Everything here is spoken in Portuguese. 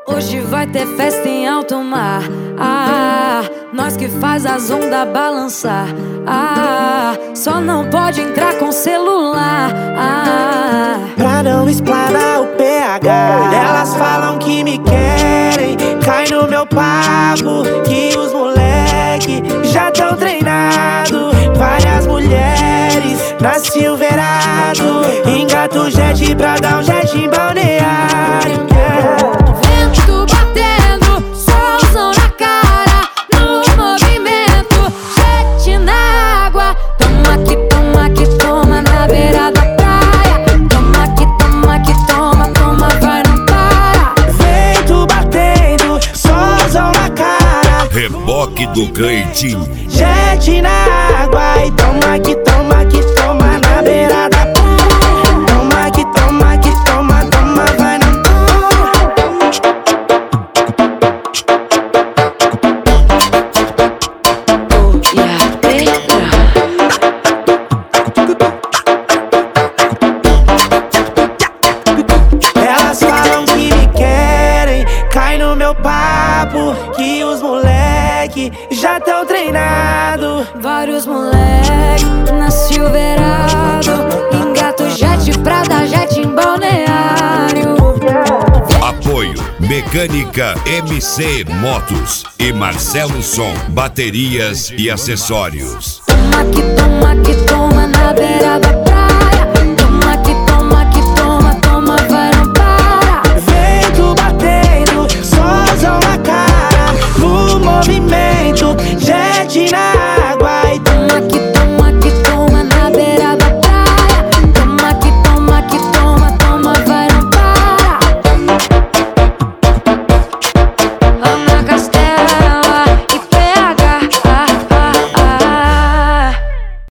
Hoje vai ter festa em alto mar. Ah, nós que faz as ondas balançar. Ah, só não pode entrar com celular. Ah, pra não explanar o PH. Elas falam que me querem, cai no meu papo, que os moleque já tão treinado. Várias mulheres na Silverado, engata o jet pra dar um jet em balneário. Vento batendo, solzão na cara, no movimento, jet na água. Toma que toma na beira da praia. Toma que toma, vai não para. Vento batendo, solzão na cara, Reboque do Cleitinho. jet na água. E toma que toma na beira da praia. Toma que toma, vai não Elas falam que me querem, cai no meu papo, que os moleque já tão treinado. Vários moleque na Silverado, engata o jet pra dar jet em balneário. Apoio Mecânica MC Motos e Marcelo Som, baterias e acessórios. Toma que toma na beira da praia.